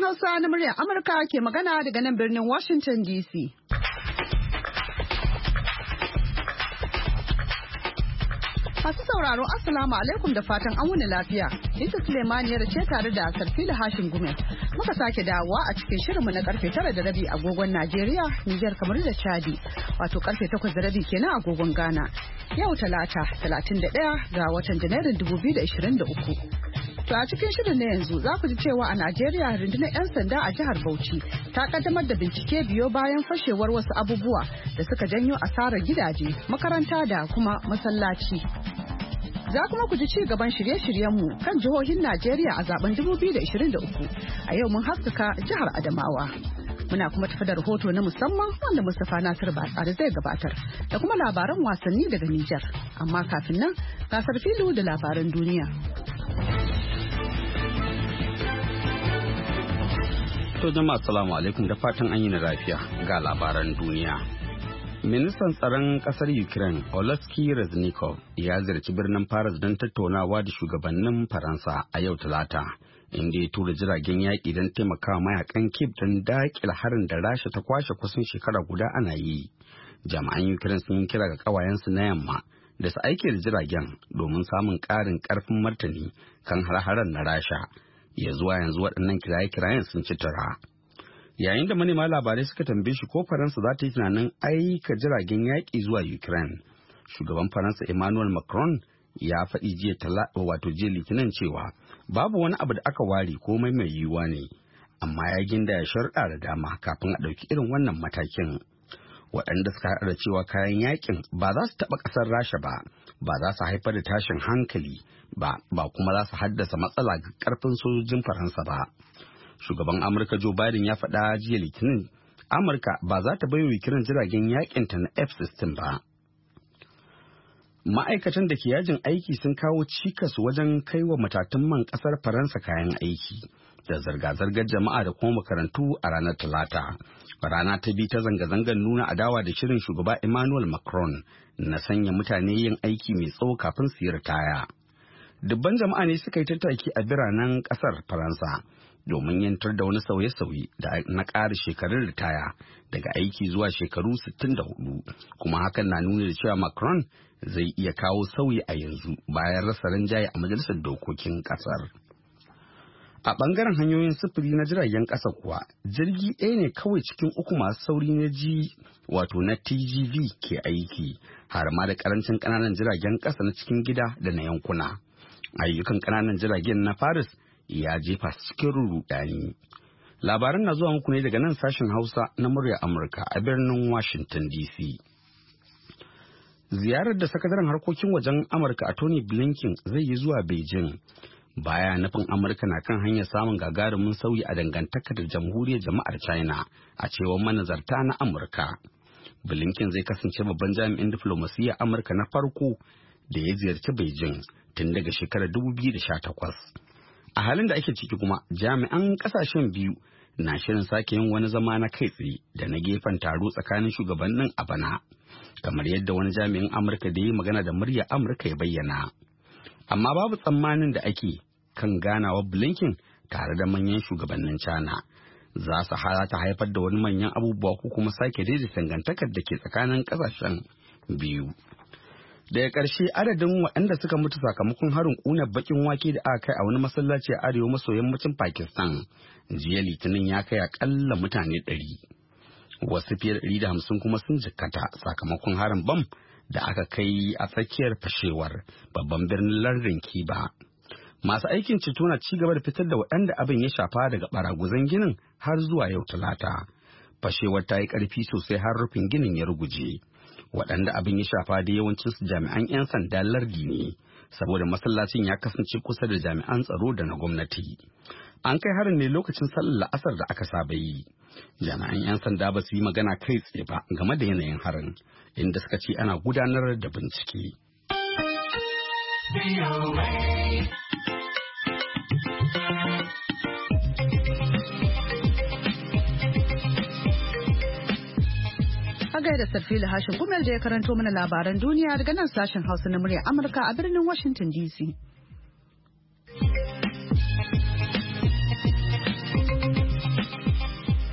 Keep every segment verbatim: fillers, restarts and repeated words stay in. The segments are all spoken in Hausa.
Hausa na muryar Amurka ke magana daga nan birnin Washington D C. Masu sauraro Assalamu alaikum da fatan an wuni lafiya. Isa Suleimaniyar ce tare da Sarfila Hashin Gumel. Muka sake dawowa a cikin shirinmu na karfe tara da rabi agogon Najeriya, Nijar kamar da Chadi. Wato karfe takwas da rabi kenan agogon Ghana. Yau Talata, talatin da ɗaya ga watan Janairun dubu biyu da ashirin da uku. To a cikin shirin na yanzu za ku ji cewa a Najeriya rundunar 'yan sanda a jihar Bauchi ta kaddamar da bincike biyo bayan fashewar wasu abubuwa da suka janyo asarar gidaje, makaranta da kuma masallaci. Za kuma ku ji ci gaban shirye-shiryenmu kan jihohin Najeriya a zaben dubu biyu da ashirin da uku. A yau mun haskaka jihar Adamawa. Muna kuma tafi da rahoto na musamman wanda Mustapha Nasir Batsari zai gabatar da kuma labaran wasanni daga Nijar. Amma kafin nan, gasar filu da labaran duniya. To jama'a assalamu alaikum da fatan an yi na lafiya ga labaran duniya. Ministan tsaron kasar Ukraine Oleksiy Reznikov ya ziyarci birnin Paris don tattaunawa da shugabannin Faransa a yau Talata, inda ya tura jiragen yaƙi don taimakawa mayakan Kyiv don daƙile harin da Rasha ta kwashe kusan shekara guda ana yi. Jami'an Ukraine sun kira ga ƙawayensu na yamma da su aike da jiragen domin samun ƙarin ƙarfin martani kan har-haren na Rasha. Ya zuwa yanzu waɗannan kiraye-kirayen sun ci tura. Yayin da manema labarai suka tambaye shi ko Faransa za ta yi tunanin aika jiragen yaƙi zuwa Ukraine, shugaban Faransa Emmanuel Macron ya faɗi jiya talata wato jiya Litinin cewa babu wani abu da aka ware komai mai yiwuwa ne, amma ya ginda ya sharɗa da dama kafin a ɗauki irin wannan matakin. Waɗanda suka haɗa da cewa kayan yaƙin ba za su taɓa ƙasar Rasha ba, ba za su haifar da tashin hankali ba, ba kuma za su haddasa matsala ga ƙarfin sojojin Faransa ba. Shugaban Amurka Joe Biden ya faɗa jiya Litinin Amurka ba za ta bai wa Ukraine jiragen yaƙinta na F sittin ba. Ma'aikatan da ke yajin aiki sun kawo cikas wajen kai wa matatun man ƙasar Faransa kayan aiki da zirga-zirgar jama'a da kuma makarantu a ranar Talata. Rana ta biyu ta zanga-zangar nuna adawa da shirin shugaba Emmanuel Macron na sanya mutane yin aiki mai tsawo kafin su yi ritaya. Dubban jama'a ne suka yi tattaki a biranen ƙasar Faransa domin yantar da wani sauye-sauye da na ƙara shekarun ritaya daga aiki zuwa shekaru sittin da hudu, kuma hakan na nuna da cewa Macron zai iya kawo sauyi a yanzu bayan rasa rinjaye a majalisar dokokin ƙasar. A ɓangaren hanyoyin sufuri na jiragen ƙasa kuwa, jirgi ɗaya ne kawai cikin uku masu sauri na G wato na T G V ke aiki, har ma da ƙarancin ƙananan jiragen ƙasa na cikin gida da na yankuna. Ayyukan ƙananan jiragen na Paris ya jefa cikin rudani. Labaran na zuwa muku ne daga nan sashen Hausa na murya Amurka a birnin Washington D C. Ziyarar da sakataren harkokin wajen Amurka a Tony Blinken zai yi zuwa Beijing baya nufin Amurka na kan hanyar samun gagarumin sauyi a dangantaka da jamhuriyar jama'ar China, a cewar manazarta na Amurka. Blinken zai kasance babban jami'in diflomasiyyar Amurka na farko da ya ziyarci Beijing tun daga shekarar dubu biyu da sha takwas. A halin da ake ciki kuma, jami'an kasashen biyu na shirin sake yin wani zama na kai tsaye da na gefen taro tsakanin shugabannin a bana, kamar yadda wani jami'in Amurka da yi magana da murya Amurka ya bayyana. Amma babu tsammanin da ake kan ganawa Blinken tare da manyan shugabannin China za su ta haifar da wani manyan abubuwa ko kuma sake daidaita dangantakar da ke tsakanin kasashen biyu. Daga ƙarshe, adadin waɗanda suka mutu sakamakon harin ƙunar baƙin wake da aka kai a wani masallaci a arewa maso yammacin Pakistan jiya Litinin ya kai aƙalla mutane ɗari. Wasu fiye da ɗari da hamsin kuma sun jikkata sakamakon harin bam da aka kai a tsakiyar fashewar babban birnin lardin Kiba. Masu aikin ceto na ci gaba da fitar da waɗanda abin ya shafa daga baraguzan ginin har zuwa yau Talata. Fashewar ta yi ƙarfi sosai har rufin ginin ya ruguje. Waɗanda abin ya shafa da yawancin su jami'an 'yan sanda lardi ne, saboda masallacin ya kasance kusa da jami'an tsaro da na gwamnati. An kai harin ne lokacin sallar la'asar da aka saba yi. Jami'an 'yan sanda ba su yi magana kai tsaye ba game da yanayin harin, inda suka ce ana gudanar da bincike. Da Sarfila Hashin Gumel da ya karanto mana labaran duniya daga nan sashen Hausa na murya Amurka a birnin Washington D C.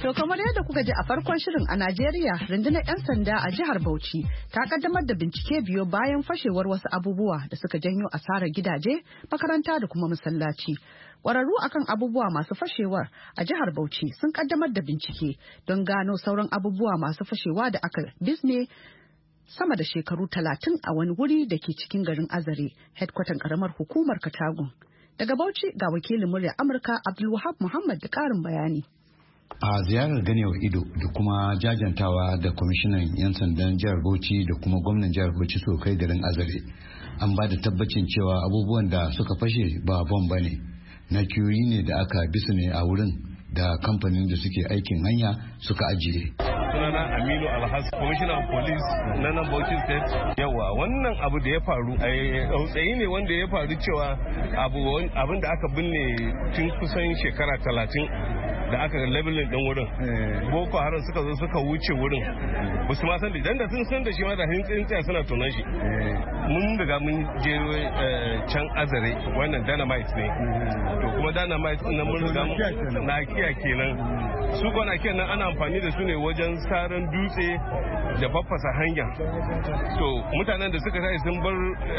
To kamar yadda kuka ji a farkon shirin a Najeriya, rundunar 'yan sanda a jihar Bauchi ta kaddamar da bincike biyo bayan fashewar wasu abubuwa da suka janyo asarar gidaje, makaranta da kuma masallaci. Ƙwararru akan abubuwa masu fashewar a jihar Bauchi sun kaddamar da bincike don gano sauran abubuwa masu fashewa da aka bizne sama da shekaru talatin a wani wuri da ke cikin garin Azare, hedkwatan karamar hukumar Katagun. Daga Bauchi ga wakilin murya Amurka Abdulwahab Muhammad da ƙarin bayani. A ziyarar ganewa ido da kuma jajantawa da kwamishinan 'yan sandan jihar Bauchi da kuma gwamnan jihar Bauchi so kai garin Azare, an ba da tabbacin cewa abubuwan da suka fashe ba bom ba ne, na kiyoyi ne da aka bisu ne a wurin da kamfanin da suke aikin hanya suka ajiye. Sunana Aminu Alhassan, Commissioner of Police na nan Bauchi State. Yawa wannan abu da ya faru a tsautsayi ne wanda ya faru cewa abin da aka binne tun kusan shekara talatin da aka labelin din wurin. Boko Haram suka zo suka wuce wurin. Ba su ma san da idan da sun san da shi ma da hintsin tsaya suna tunan shi. Mun riga mun je can Azare wannan dynamite ne. To kuma dynamite din nan mun riga na kiya kenan. Su kwana kiyan nan ana amfani da su ne wajen saran dutse da faffasa hanya. To mutanen da suka sai sun bar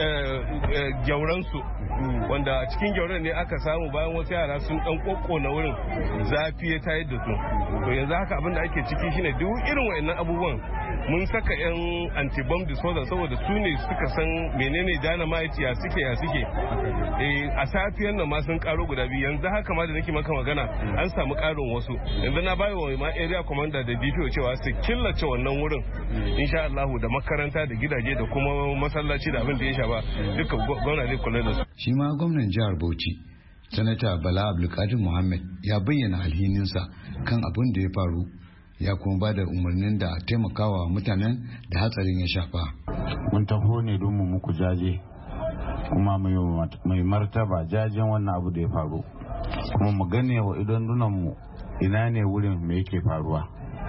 gyauransu wanda a cikin gyauran ne aka samu bayan wasu yara sun dan kokko na wurin zafi ya tayar da su. To yanzu haka abin da ake ciki shine duk irin wayannan abubuwan mun saka yan anti-bomb disposal saboda su ne suka san menene dynamite ya suke ya suke. Eh a safiyan nan ma sun karo guda biyu, yanzu haka ma da nake maka magana an samu karin wasu. Yanzu na bayo wa ma area commander da D P O cewa su killace wannan wurin insha Allah da makaranta da gidaje da kuma masallaci da abin da ya shafa duka gwamnati zai kula da su. Shi ma gwamnan jihar Bauchi Sanata Bala Abdulkadir Muhammad ya bayyana alhininsa kan abin da ya faru, ya kuma ba da umarnin da taimakawa mutanen da hatsarin ya shafa. Mun taho ne don mu muku jaje kuma mai martaba jajen wannan abu da ya faru, kuma mu gane wa idan mu ina ne wurin me yake faruwa,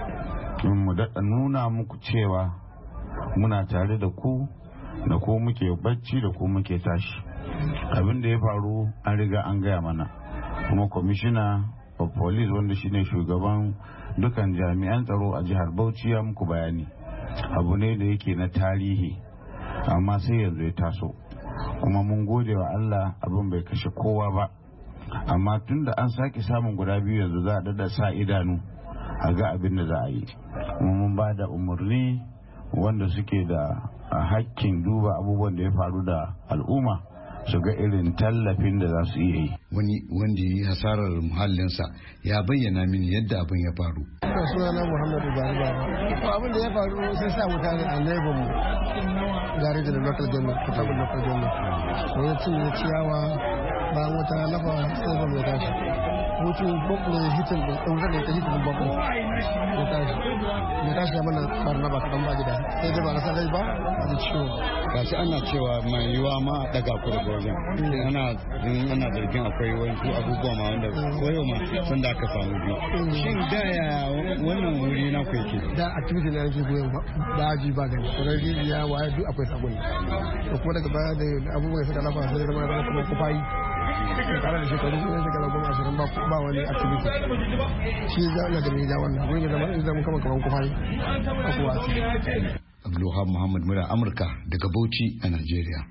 mu daɗa nuna muku cewa muna tare da ku da ko muke bacci da ko muke tashi. Abin da ya faru an riga an gaya mana, kuma kwamishina of police wanda shine shugaban dukan jami'an tsaro a jihar Bauchi ya muku bayani. Abu ne da yake na tarihi amma sai yanzu ya taso, kuma mun gode wa Allah abin bai kashe kowa ba, amma tun da an sake samun guda biyu yanzu za a dada sa idanu a ga abin da za a yi. Kuma mun ba da umarni wanda suke da hakkin duba abubuwan da ya faru da al'umma su ga irin tallafin da za su iya yi. Wani wanda ya yi hasarar muhallinsa ya bayyana mini yadda abin ya faru. Sunana Muhammadu Bari Baba. Abin da ya faru sai sa mutane a laifin mu gare da local government, Katagun local government. So ya cinye ciyawa bayan wata lafa sai ba mai tashi. Mutum bakwai ne hitin da ɗaukar da ta hitin bakwai ya tashi. Ya tashi ya mana karna ba kaɗan ba gida. Sai dai ba na sarai ba da ciwo. Gashi ana cewa mai yiwa ma a daga ku daga wajen. Ana ana zargin akwai wasu abubuwa ma wanda koyo ma sun da aka samu biyu. Shin da ya wannan wuri na ku yake? Da activity na yake goyon daji ba gani. Sarai ya waye duk akwai sabon. Da kuma daga baya da abubuwa suka lafa sai zama da kuma kufayi. Shekara da shekaru ne shekara goma ashirin ba wani activity. Shi za a da mai ja wannan wurin ya zama in zama kama kaman kufayi. Akuwa Abdulwahab Muhammad mura Amurka daga Bauchi a Najeriya.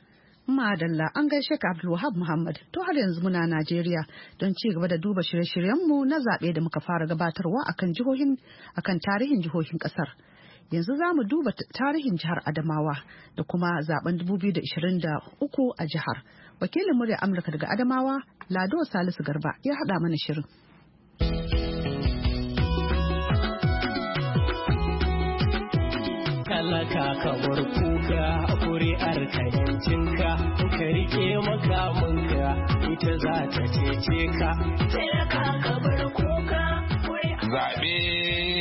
Madalla an gaishe ka Abdulwahab Muhammad. To har yanzu muna Najeriya don ci gaba da duba shirye-shiryenmu na zaɓe da muka fara gabatarwa akan jihohin akan tarihin jihohin ƙasar. Yanzu za mu duba tarihin jihar Adamawa da kuma zaben dubu biyu da ishirin da uku a jihar. Wakilin murya Amurka daga Adamawa, Lado Salisu Garba, ya haɗa mana shirin. Talaka ka bar kuka, kuri'ar ka yancinka, ka rike makamanka, ita za ta cece ka. Talaka ka bar kuka, zaɓe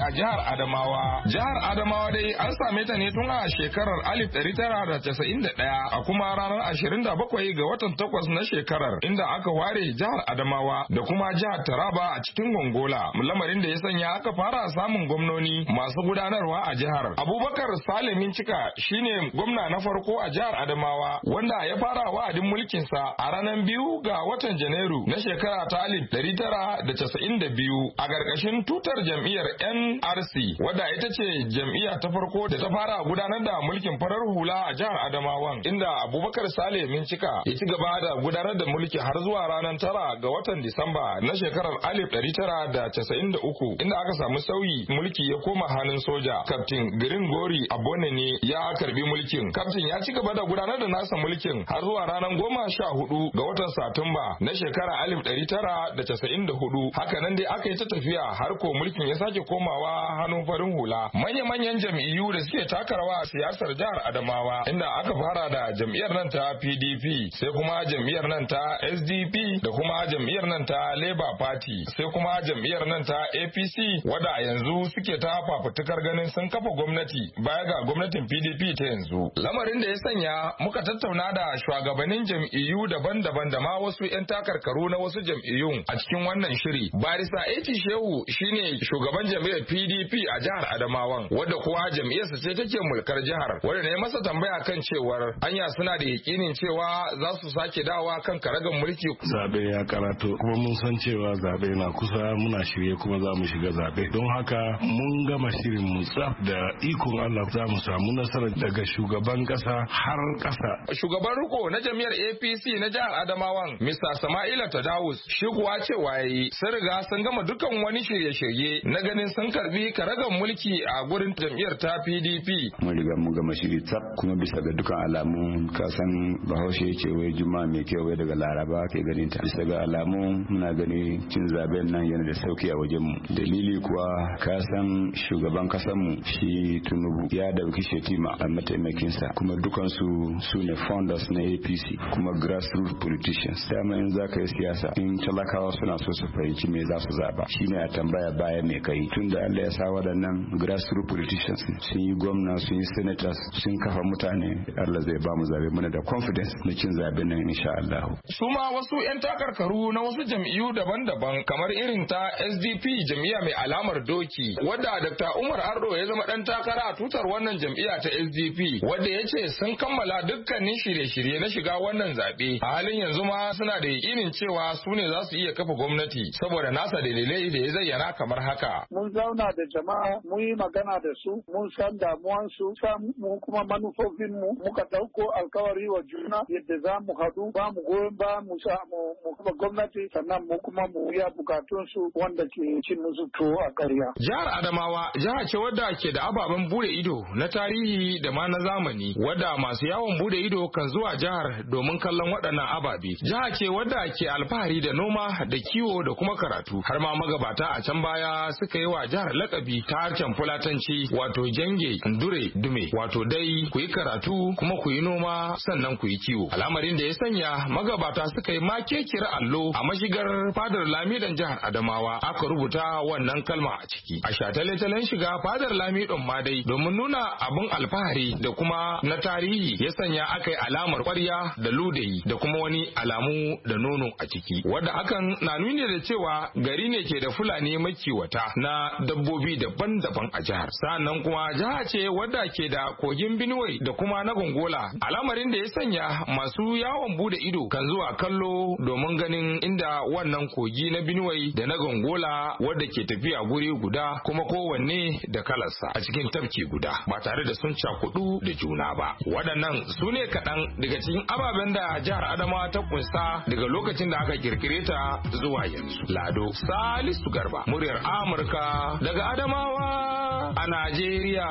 a jihar Adamawa. Jihar Adamawa dai an same ta ne tun a shekarar alif ɗari tara da casa'in da ɗaya a kuma ranar ashirin da bakwai ga watan takwas na shekarar inda aka ware jihar Adamawa da kuma jihar Taraba a cikin Gongola, lamarin da ya sanya aka fara samun gwamnoni masu gudanarwa a jihar. Abubakar Salimin Cika shine gwamna na farko a jihar Adamawa wanda ya fara wa'adin mulkinsa a ranar biyu ga watan Janairu na shekara ta alif ɗari tara da casa'in da biyu a ƙarƙashin tutar jam'iyyar N R C wadda ita ce jam'iyya ta farko da ta fara gudanar da mulkin farar hula a jihar Adamawan, inda Abubakar Sale Mincika ya ci gaba da gudanar da mulki har zuwa ranar tara ga watan Disamba na shekarar alif ɗari tara da casa'in da uku inda aka samu sauyi mulki ya koma hannun soja. Kaftin Green Gori Abone ne ya karbi mulkin. Kaftin ya ci gaba da gudanar da nasa mulkin har zuwa ranar goma sha hudu ga watan Satumba na shekara alif ɗari tara da casa'in da hudu. Haka nan dai aka yi ta tafiya har ko mulkin ya sake komawa hannun farin hula. Manya-manyan jam'iyyu da suke taka rawa a siyasar jihar Adamawa inda aka fara da jam'iyyar nan ta P D P sai kuma jam'iyyar nan ta S D P da kuma jam'iyyar nan ta Labour Party sai kuma jam'iyyar nan ta A P C wadda yanzu suke ta fafutukar ganin sun kafa gwamnati baya ga gwamnatin P D P ta yanzu. Lamarin da ya sanya muka tattauna da shugabannin jam'iyyu daban-daban da ma wasu 'yan takarkaru na wasu jam'iyyun a cikin wannan shiri. Barista Eti Shehu shine shugaban jam'iyyar P D P a jihar Adamawan wadda kuwa jam'iyyarsa ce take mulkar jihar, wadda ne masa tambaya kan cewar anya suna da yakinin cewa za su sake dawa kan karagan mulki. Zabe ya karato kuma mun san cewa zabe na kusa, muna shirye kuma za mu shiga zabe, don haka mun gama shirin mu tsaf da ikon Allah za mu samu nasara daga shugaban kasa har kasa. Shugaban riko na jam'iyyar A P C na jihar Adamawan Mister Sama'ila Tadawus shi kuwa cewa yayi sun riga sun gama dukan wani shirye-shirye na ganin sun karbi karagan mulki a gurin jam'iyyar ta P D P. Mun riga mun gama shiri tsaf kuma bisa ga dukan alamu ka san Bahaushe ce wai Juma'a mai kyau wai daga Laraba ke ganin ta. Bisa ga alamu muna gani cin zaben nan yana da sauki a wajen mu. Dalili kuwa ka san shugaban kasan mu shi Tinubu ya dauki Shetima a mataimakin sa kuma dukan su su ne founders na A P C kuma grassroots politicians. Dama in za ka yi siyasa in talakawa suna so su fahimci me za su zaba shine a tambaya baya mai kai. Tunda Allah ya sa waɗannan grassroots politicians sun yi gwamna sun yi senators sun kafa mutane, Allah zai ba mu zabe muna da confidence na cin zaben nan insha Allah. Su ma wasu 'yan takarkaru na wasu jam'iyyu daban-daban kamar irin ta S D P jam'iyya mai alamar doki wadda Doctor Umar Ardo ya zama dan takara a tutar wannan jam'iyya ta S D P wadda ya ce sun kammala dukkanin shirye-shirye na shiga wannan zabe. A halin yanzu ma suna da yakinin cewa su ne za su iya kafa gwamnati saboda nasa dalilai da ya zayyana kamar haka. Mun zauna da jama'a mun yi magana da su mun san damuwansu mu kuma manufofin mu muka dauko alkawari wa juna yadda za mu haɗu ba mu goyon ba mu mu kafa gwamnati sannan mu kuma mu biya bukatun su wanda ke cin musu tuwo a ƙarya. Jihar Adamawa jiha ce wadda ke da ababen bude ido na tarihi da ma na zamani wadda masu yawon bude ido kan zuwa jihar domin kallon waɗannan ababe. Jiha ce wadda ke alfahari da noma da kiwo da kuma karatu har ma magabata a can baya suka yi wa jihar lakabi ta harshen fulatanci wato jange ndure dume wato dai ku yi karatu kuma ku yi noma sannan ku yi kiwo. Al'amarin da ya sanya magabata suka yi makekira allo a mashigar fadar lamidan jihar Adamawa aka rubuta wannan kalma a ciki. A shatale-talen shiga fadar lamidon ma dai domin nuna abin alfahari da kuma na tarihi ya sanya aka yi alamar kwarya da ludayi da kuma wani alamu da nono a ciki wadda hakan na nuni da cewa gari ne ke da fulani makiwata na dabbobi daban-daban a jihar. Sannan kuma jiha ce wadda ke da kogin Benue da kuma na Gongola, al'amarin da ya sanya masu yawon bude ido kan zuwa kallo domin ganin inda wannan kogi na Benue da na Gongola wadda ke tafiya guri guda kuma kowanne da kalarsa a cikin tafki guda ba tare da sun cakudu da juna ba. Waɗannan su ne kaɗan daga cikin ababen da jihar Adamawa ta kunsa daga lokacin da aka kirkire ta zuwa yanzu. Lado Salisu Garba, muryar Amurka daga Adamawa a Najeriya.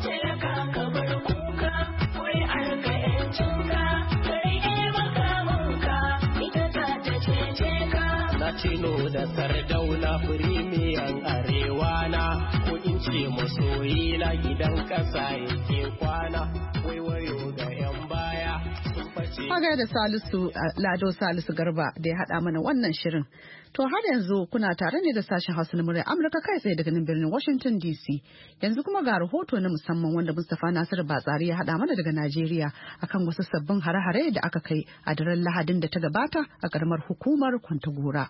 Tino da Sardauna firimiyan arewa na ko in ce masoyi na gidan ƙasa yake kwana waiwayo ga 'yan baya sun face Maga da Salisu Lado Salisu Garba da ya haɗa mana wannan shirin. To har yanzu kuna tare ne da sashen Hausa na muryar Amurka kai tsaye daga nan birnin Washington D C. Yanzu kuma ga rahoto na musamman wanda Mustapha Nasiru Batsari ya haɗa mana daga Najeriya akan wasu sabbin hare-hare da aka kai a daren Lahadin da ta gabata a karamar hukumar Kwantagora.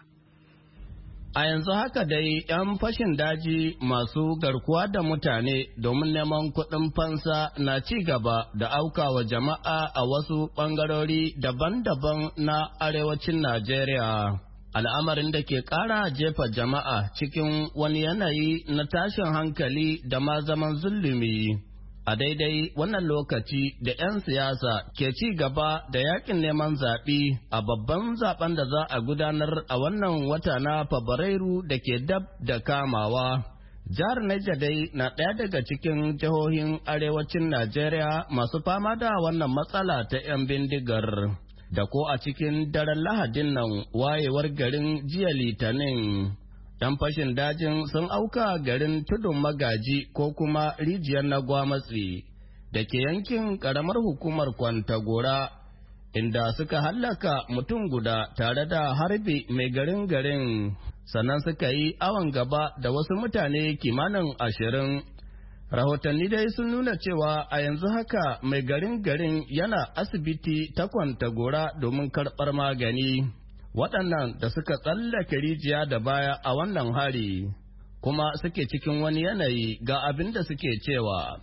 A yanzu haka dai 'yan fashin daji masu garkuwa da mutane domin neman kuɗin fansa na ci gaba da aukawa jama'a a wasu ɓangarori daban-daban na arewacin Najeriya. Al'amarin da ke ƙara jefa jama'a cikin wani yanayi na tashin hankali da ma zaman zulumi. A daidai wannan lokaci da 'yan siyasa ke ci gaba da yakin neman zaɓe a babban zaben da za a gudanar a wannan wata na Fabrairu da ke dab da kamawa. Jihar Niger dai na ɗaya daga cikin jihohin arewacin Najeriya masu fama da wannan matsala ta 'yan bindigar. Da ko a cikin daren Lahadin nan wayewar garin jiya Litinin. ‘Yan fashin dajin sun auka garin tudun magaji ko kuma rijiyar na gwamatsi da ke yankin ƙaramar hukumar Kwantagora, inda suka hallaka mutum guda tare da harbi mai garin garin, sannan suka yi awon gaba da wasu mutane kimanin ashirin. Rahotanni dai sun nuna cewa a yanzu haka mai garin garin yana asibiti ta Kwantagora domin karɓar magani. Waɗannan da suka tsallake rijiya da baya a wannan hari kuma suke cikin wani yanayi ga abin da suke cewa.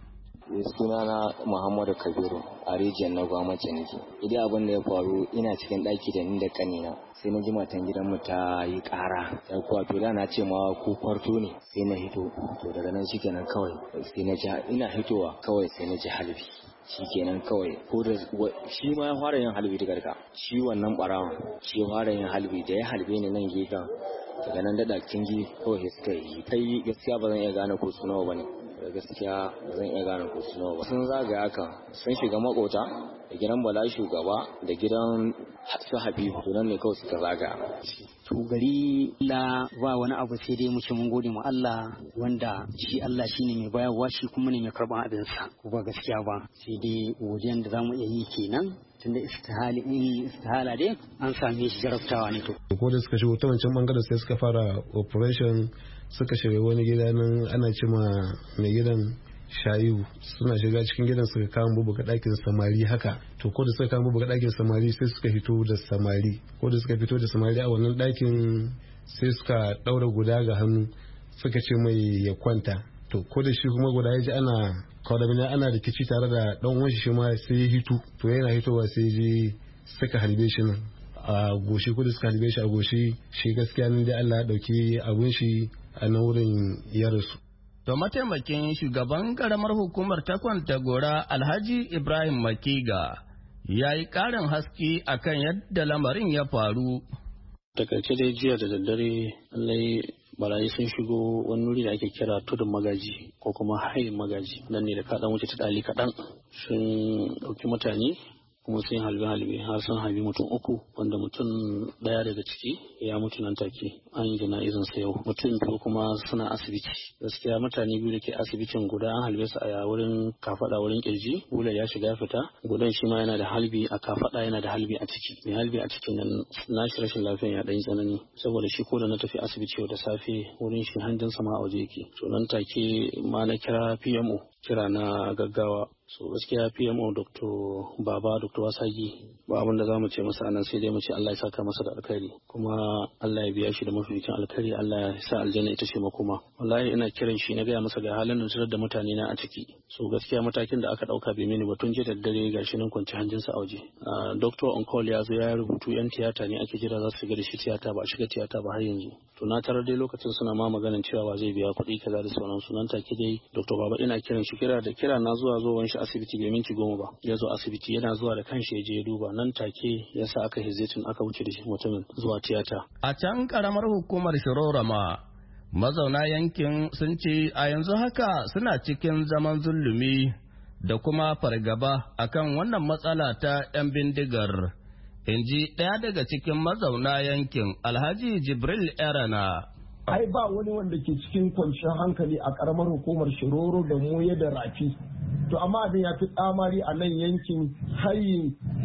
Sunana Muhammadu Kabiru a rijiyar na gwamnati nake. Idan abin da ya faru ina cikin ɗaki da ni da kanina sai na ji matan gidanmu ta yi ƙara. Ya kuwa to da na ce ma ko kwarto ne sai na hito. To daga nan shikenan kawai sai na ji ina hitowa kawai sai na ji halbi. Shi kenan kawai ko da shi ma ya fara yin halbi daga ka shi wannan barawan shi ya fara yin halbi da ya halbe ni nan gefen daga nan daɗa kingi kawai suka yi kai gaskiya ba zan iya gane ko su nawa ba ne gaskiya ba zan iya gane ko su nawa ba sun zagaya haka sun shiga makota da gidan Bala shugaba da gidan su Habibu to nan ne kawai suka zagaya. To gari la ba wani abu sai dai mu ce mun gode mu Allah wanda shi Allah shine mai bayarwa shi kuma ne mai karban abin sa ko ba gaskiya ba sai dai wajen da zamu iya yi kenan tunda istihali in istihala dai an same shi jarabtawa ne to ko da suka shigo ta wancan bangaren sai suka fara operation suka shiga wani gida nan ana cima mai gidan shayu suna shiga cikin gidan suka kawo bubuga ɗakin samari haka to ko da suka kawo bubuga ɗakin samari sai suka fito da samari ko da suka fito da samari a wannan ɗakin sai suka ɗaura guda ga hannu suka ce mai ya kwanta to ko da shi kuma guda ya ji ana kwadamina ana rikici tare da ɗan uwan shi ma sai ya hito to yana hitowa sai je suka harbe shi nan a goshi ko da suka harbe shi a goshi shi gaskiya nan dai Allah ya ɗauki abun shi a nan wurin ya rasu. To mataimakin shugaban karamar hukumar ta Kwantagora Alhaji Ibrahim Makiga ya yi ƙarin haske akan yadda lamarin ya faru. Takaice dai jiya da daddare allai barayi sun shigo wani wuri da ake kira tudun magaji ko kuma hayin magaji nan ne da kaɗan wuce ta ɗali kaɗan sun ɗauki mutane kuma sun halbe halbe har sun halbi mutum uku wanda mutum daya daga ciki ya mutu nan take an yi jana'izan sa yau mutum biyu kuma suna asibiti gaskiya mutane biyu da ke asibitin guda an halbe su a wurin kafada wurin kirji bular ya shiga fita gudan shi ma yana da halbi a kafada yana da halbi a ciki mai halbi a cikin nan nashi rashin lafiyan ya dan tsanani saboda shi ko da na tafi asibiti yau da safe wurin shi hanjin sama a waje yake to nan take ma na kira P M O kira na gaggawa so gaskiya P M O Doctor Baba Doctor Wasagi ba abin da zamu ce masa anan sai dai mu ce Allah ya saka masa da alkhairi kuma Allah ya biya shi da mafificin alkhairi Allah ya sa aljanna ita ce makoma wallahi ina kiran shi na gaya masa ga halin da da mutane na a ciki so gaskiya matakin da aka dauka bai mini ba tun jiya da dare gashi nan kwanci hanjin sa a waje Doctor on call ya zo ya rubutu yan tiyata ne ake jira za su shiga da shi tiyata ba a shiga tiyata ba har yanzu to na tarar dai lokacin suna ma maganin cewa zai biya kuɗi kaza da sauran su nan take dai Doctor Baba ina kiran shi kira da kira na zuwa zuwan shi asibiti bai minti goma ba ya zo asibiti yana zuwa da kanshi ya je ya duba nan take ya sa aka hizzitin aka wuce da shi mutumin zuwa tiyata. A can karamar hukumar Shirorama mazauna yankin sun ce a yanzu haka suna cikin zaman zulumi da kuma fargaba akan wannan matsala ta 'yan bindigar. In ji ɗaya daga cikin mazauna yankin Alhaji Jibril Erana. Ai ba wani wanda ke cikin kwanciyar hankali a karamar hukumar Shiroro da Moye da Rafi. To amma abin ya fi tsamari a nan yankin hayin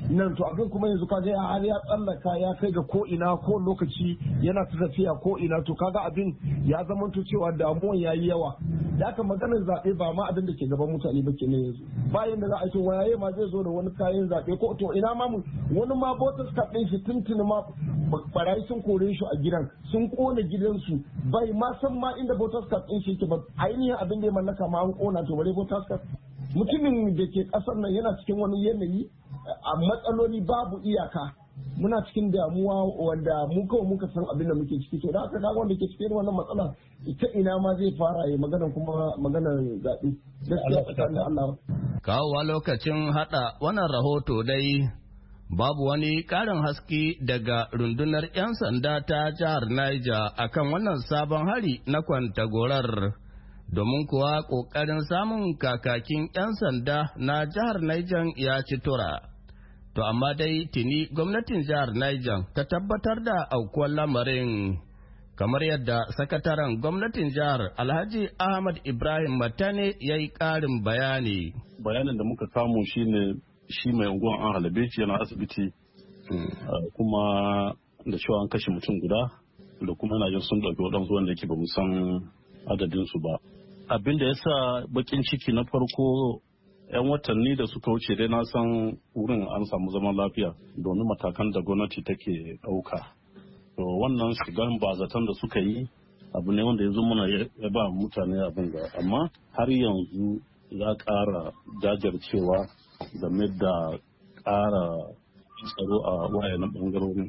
nan to abin kuma yanzu kaga ya har ya tsallaka ya kai ga ko ina ko lokaci yana ta tafiya ko ina to kaga abin ya zama to cewa damuwan yayi yawa da aka maganar zaɓe ba ma abin da ke gaban mutane ba kenan yanzu bayan da za a ce waye ma zai zo da wani kayan zaɓe ko to ina ma wani ma voters card ɗin shi tuntuni ma barayi sun kore shi a gidan sun kona gidansu bai ma san ma inda voters card ɗin shi ke ba ainihin abin da ya mallaka ma an kona to bare voters card mutumin da ke ƙasar nan yana cikin wani yanayi a matsaloli babu iyaka muna cikin damuwa wanda mu kawai muka san abin da muke ciki to da aka kaga wanda ke cikin wannan matsala ita ina ma zai fara yi magana kuma maganar zaɓe gaskiya tsakanin Allah. Kawowa lokacin hada wannan rahoto dai babu wani ƙarin haske daga rundunar 'yan sanda ta jihar Niger akan wannan sabon hari na Kwantagorar domin kuwa ƙoƙarin samun kakakin 'yan sanda na jihar Niger ya ci tura. To amma dai tuni gwamnatin jihar Niger ta tabbatar da aukuwar lamarin kamar yadda sakataren gwamnatin jihar Alhaji Ahmad Ibrahim Matane ya yi ƙarin bayani. Bayanin da muka samu shine shi mai unguwan an halabe shi yana asibiti kuma da cewa an kashe mutum guda da kuma yana jin sun ɗauki waɗansu wanda yake ba mu san adadinsu ba. Abin da ya sa bakin ciki na farko 'yan watanni da suka wuce dai na san wurin an samu zaman lafiya domin matakan da gwamnati take ɗauka. To wannan shigan bazatan da suka yi abu ne wanda yanzu muna ya ba mutane abin ga amma har yanzu za ƙara jajircewa game da ƙara tsaro a wayannan ɓangarorin.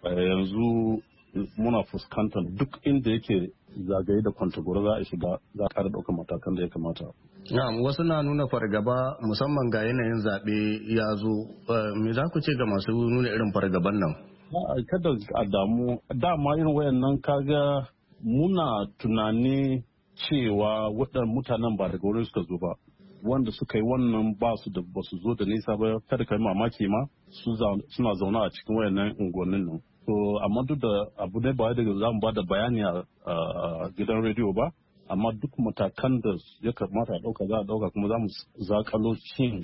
Yanzu muna fuskantar duk inda yake zagaye da Kwantagora za a shiga za a ƙara ɗaukar matakan da ya kamata. Na'am, wasu na nuna fargaba musamman ga yanayin zaɓe ya zo. Me za ku ce ga masu nuna irin fargaban nan? Kada a damu, dama irin wayannan kaga muna tunani cewa waɗannan mutanen ba daga wurin suka zo ba. Wanda suka yi wannan ba su da ba su zo da nisa ba, kada ka yi mamaki ma suna zaune a cikin wayannan unguwannin nan. To amma duk da abu ne ba da za mu ba da bayani a gidan rediyo ba, amma duk matakan da ya kamata a ɗauka za a ɗauka kuma za mu zakalo shin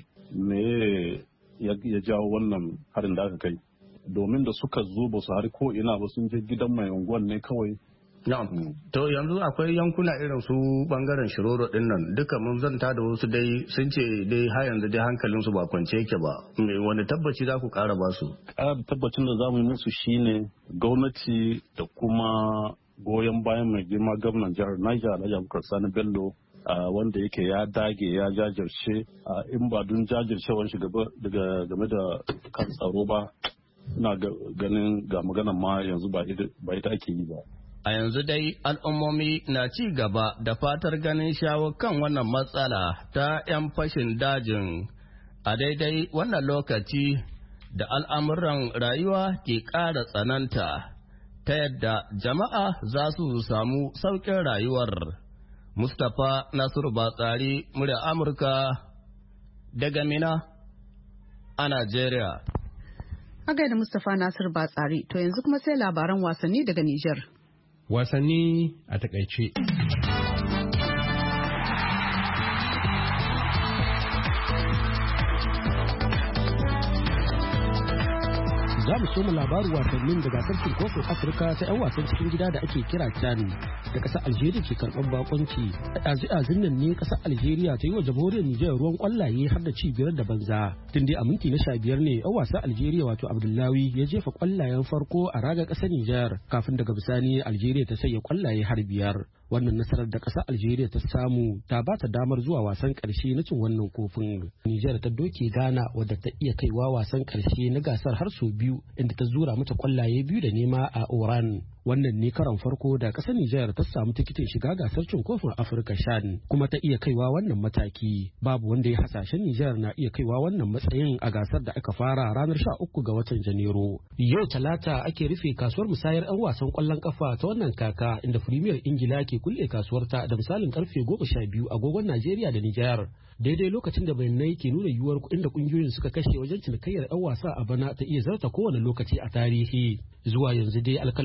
me ya jawo wannan harin da aka kai. Domin da suka zo ba su hari ko ina ba sun je gidan mai unguwan ne kawai. To yanzu akwai yankuna irin su bangaren Shiroro din nan duka mun zanta da wasu dai sun ce dai har yanzu dai hankalinsu ba kwance yake ba. Me wani tabbaci za ku kara ba su? Ƙara tabbacin da za mu yi musu shine gwamnati da kuma goyon bayan mai girma gwamnan jihar Niger Alhaji Abubakar Sani Bello wanda yake ya dage ya jajirce in ba dun jajircewar shi daga game da kan tsaro ba ina ganin ga maganan ma yanzu ba ita ake yi ba. A yanzu dai al'ummomi na ci gaba da fatar ganin shawo kan wannan matsala ta 'yan fashin dajin a daidai wannan lokaci da al'amuran rayuwa ke ƙara tsananta ta yadda jama'a za su samu sauƙin rayuwar. Mustapha Nasiru Batsari, murya Amurka daga Mina a Najeriya. A gaida Mustapha Nasiru Batsari, to yanzu kuma sai labaran wasanni daga Nijar. Wasanni a takaice. Za mu soma labarin wasannin da gasar cin kofin Afirka ta 'yan wasan cikin gida da ake kira CHAN da ƙasar Algeria ke karɓar bakonci. A ɗazi nan ne ƙasar Algeria ta yi wa jamhuriyar Nijar ruwan ƙwallaye har da ci biyar da banza. Tun dai a minti na sha biyar ne 'yan wasan Algeria wato Abdullawi ya jefa ƙwallayen farko a ragar ƙasar Nijar kafin daga bisani Algeria ta sanya ƙwallaye har biyar. Wannan nasarar da ƙasar Algeria ta samu ta ba ta damar zuwa wasan ƙarshe na cin wannan kofin. Nijar ta doke Ghana wadda ta iya kaiwa wasan ƙarshe na gasar har sau biyu inda ta zura mata kwallaye biyu da nema a Oran. Wannan ne karon farko da ƙasar Nijar ta samu tikitin shiga gasar cin kofin Afirka CHAN kuma ta iya kaiwa wannan mataki. Babu wanda ya hasashen Nijar na iya kaiwa wannan matsayin a gasar da aka fara ranar sha uku ga watan Janairu. Yau Talata ake rufe kasuwar musayar 'yan wasan ƙwallon kafa ta wannan kaka inda Premier Ingila ke kulle kasuwarta da misalin karfe goma sha biyu agogon Najeriya da Nijar. Daidai lokacin da bayanai ke nuna yiwuwar kuɗin da ƙungiyoyin suka kashe wajen cinikayyar 'yan wasa a bana ta iya zarta kowane lokaci a tarihi. Zuwa yanzu dai alkalin da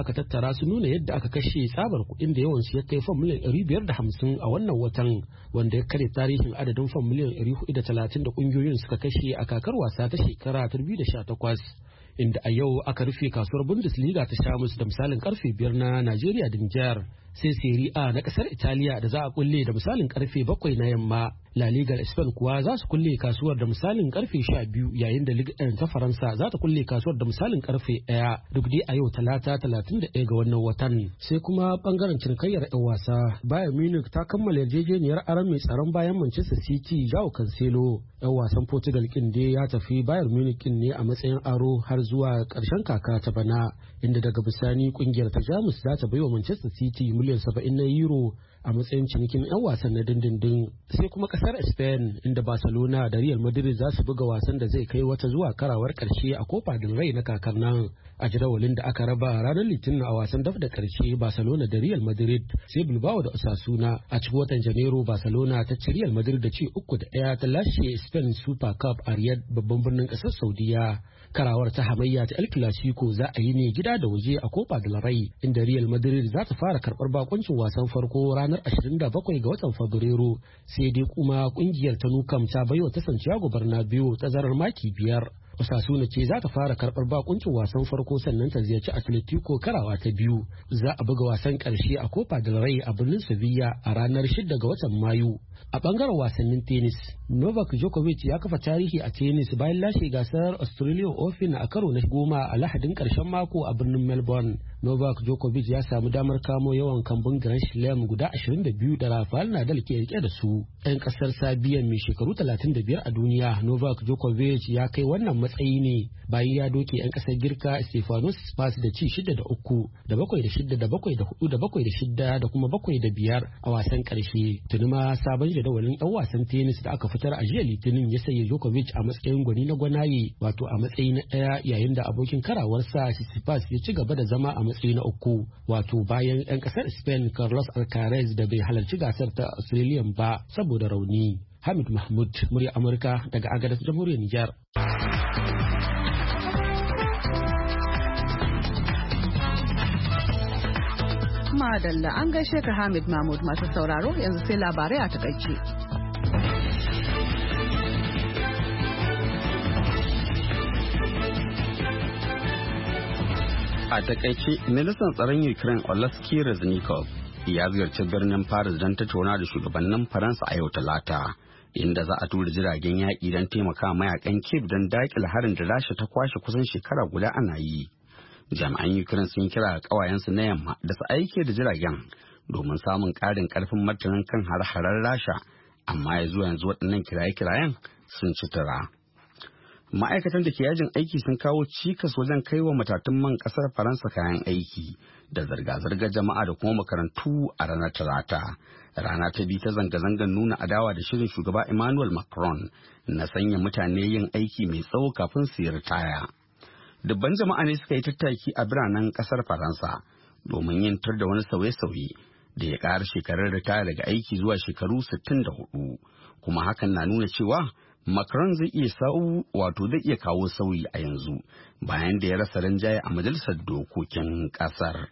aka tattara su nuna yadda aka kashe tsabar kuɗin da yawan su ya kai fam miliyan ɗari biyar da hamsin a wannan watan, wanda ya kare tarihin adadin fam miliyan ɗari hudu da talatin da ƙungiyoyin suka kashe a kakar wasa ta shekara ta dubu da sha takwas. Inda a yau aka rufe kasuwar Bundesliga ta Shamus da misalin karfe biyar na Najeriya da Nijar, sai Serie A na kasar Italiya da za a kulle da misalin karfe bakwai na yamma. La Liga Spain kuwa za su kulle kasuwar da misalin karfe sha biyu, yayin da Ligue one ta Faransa za ta kulle kasuwar da misalin karfe ɗaya, duk dai a yau talata talatin da ɗaya ga wannan watan. Sai kuma bangaren cinikayyar 'yan wasa, Bayern Munich ta kammala yarjejeniyar aron mai tsaron bayan Manchester City Joao Cancelo. 'Yan wasan Portugal kin dai ya tafi Bayern Munich kin ne a matsayin aro har zuwa ƙarshen kaka ta bana, inda daga bisani kungiyar ta Jamus za ta baiwa Manchester City miliyan saba'in na euro a matsayin cinikin 'yan wasan na dindindin. Sai kuma kasar Spain, inda Barcelona da Real Madrid za su buga wasan da zai kai wata zuwa karawar karshe a Copa del Rey na kakar nan. A jadawalin da aka raba ranar Litinin a wasan daf da karshe Barcelona da Real Madrid, sai Bilbao da Osasuna. A cikin watan Janairu Barcelona ta ci Real Madrid da ci uku da ɗaya ta lashe Spain Super Cup a Riyadh, babban birnin kasar Saudiya. Karawar ta hamayya ta El Clasico za a yi ne gida da waje a Copa del Rey, inda Real Madrid za ta fara karɓar bakuncin wasan farko ranar ashirin da bakwai ga watan Fabrairu. Sai dai kuma kungiyar ta Nukam ta baiwa ta Santiago Bernabeu tazarar maki biyar. Osasuna ce za ta fara karɓar bakuncin wasan farko sannan ta ziyarci Atletico karawa ta biyu. Za a buga wasan ƙarshe a Copa del Rey a birnin Sevilla a ranar shida ga watan Mayu. A bangaren wasannin tennis, Novak Djokovic ya kafa tarihi a tennis bayan lashe gasar Australian Open a karo na goma a Lahadin ƙarshen mako a birnin Melbourne. Novak Djokovic ya samu damar kamo yawan kambun Grand Slam guda ashirin da biyu da Rafael Nadal ke rike da su. Ɗan ƙasar Sabiya mai shekaru talatin da biyar a duniya, Novak Djokovic ya kai wannan matsayi ne bayan ya doke 'yan ƙasar Girka Stefanos Tsitsipas da ci shida da uku, da bakwai da shida, da bakwai da hudu, da bakwai da shida, da kuma bakwai da biyar a wasan ƙarshe. Tuni ma sabon jadawalin 'yan wasan tennis da aka fitar a jiya Litinin ya sanya Djokovic a matsayin gwani na gwanaye, wato a matsayi na ɗaya, yayin da abokin karawarsa Tsitsipas ya ci gaba da zama a matsayi na uku, wato bayan 'yan ƙasar Spain Carlos Alcaraz da bai halarci gasar ta Australian ba saboda rauni. Hamid Mahmud, murya Amurka daga Agadez, Jamhuriyar Nijar. Madalla an gaishe ka Hamid Mahmud. Masu sauraro yanzu sai labarai a takaice. A takaice, ministan tsaron Ukraine Oleksiy Reznikov ya ziyarci birnin Paris don tattauna da shugabannin Faransa a yau Talata, inda za a tura jiragen yaƙi don taimaka mayakan Kyiv don daƙile harin da Rasha ta kwashe kusan shekara guda ana yi. Jami'an Ukraine sun kira ƙawayensu na yamma da su aike da jiragen domin samun ƙarin ƙarfin martanin kan har-harar Rasha, amma ya zuwa yanzu waɗannan kiraye-kirayen sun ci tura. Ma'aikatan da ke yajin aiki sun kawo cikas wajen kai wa matatun man ƙasar Faransa kayan aiki da zirga-zirgar jama'a da kuma makarantu a ranar Talata. Rana ta biyu ta zanga-zangar nuna adawa da shirin shugaba Emmanuel Macron na sanya mutane yin aiki mai tsawo kafin su yi ritaya. Dubban jama'a ne suka yi tattaki a biranen ƙasar Faransa domin yin tur da wani sauye-sauye da ya ƙara shekarar ritaya daga aiki zuwa shekaru sittin da hudu, kuma hakan na nuna cewa Macron zai iya sau wato zai iya kawo sauyi a yanzu bayan da ya rasa rinjaye a majalisar dokokin kasar.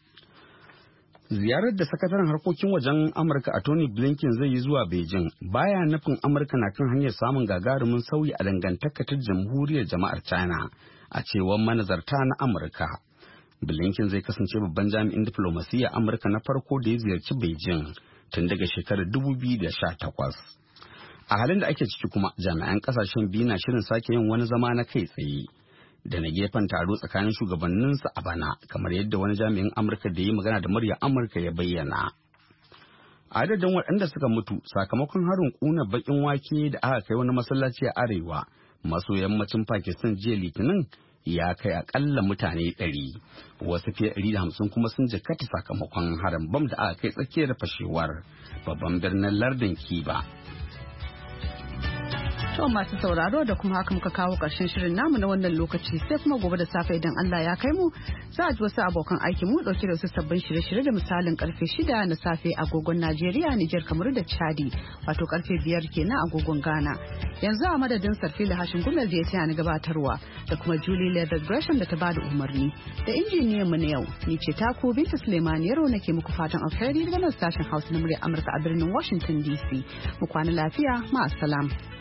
Ziyarar da sakataren harkokin wajen Amurka a Tony Blinken zai yi zuwa Beijing baya nufin Amurka na kan hanyar samun gagarumin sauyi a dangantakar jamhuriyar jama'ar China, a cewar manazarta na Amurka. Blinken zai kasance babban jami'in diflomasiyya Amurka na farko da ya ziyarci Beijing tun daga shekarar dubu biyu da sha takwas. A halin da ake ciki kuma jami'an kasashen biyu na shirin sake yin wani zama na kai tsaye da na gefen taro tsakanin shugabanninsu a bana, kamar yadda wani jami'in Amurka da ya yi magana da murya Amurka ya bayyana. Adadin waɗanda suka mutu sakamakon harin ƙuna baƙin wake da aka kai wani masallaci a arewa maso yammacin Pakistan jiya Litinin ya kai akalla mutane ɗari. Wasu fiye ɗari da hamsin kuma sun jikkata sakamakon harin bam da aka kai tsakiyar fashewar babban birnin lardin Kiba. To masu sauraro da kuma haka muka kawo ƙarshen shirin namu na wannan lokaci sai kuma gobe da safe idan Allah ya kai mu za a ji wasu abokan aikin mu dauke da wasu sabbin shirye-shirye da misalin karfe shida na safe agogon Najeriya, Nijar, Kamaru da Chadi wato karfe biyar kenan agogon Ghana. Yanzu a madadin Sarfila Hashin Gumel da ya taya ni gabatarwa da kuma Julie Leather Gresham da ta bada umarni da injiniyan mu na yau ni ce taku Binta Suleiman Yaro nake muku fatan alheri daga nan sashen Hausa na murya Amurka a birnin Washington D C. Mu kwana lafiya, ma'assalam.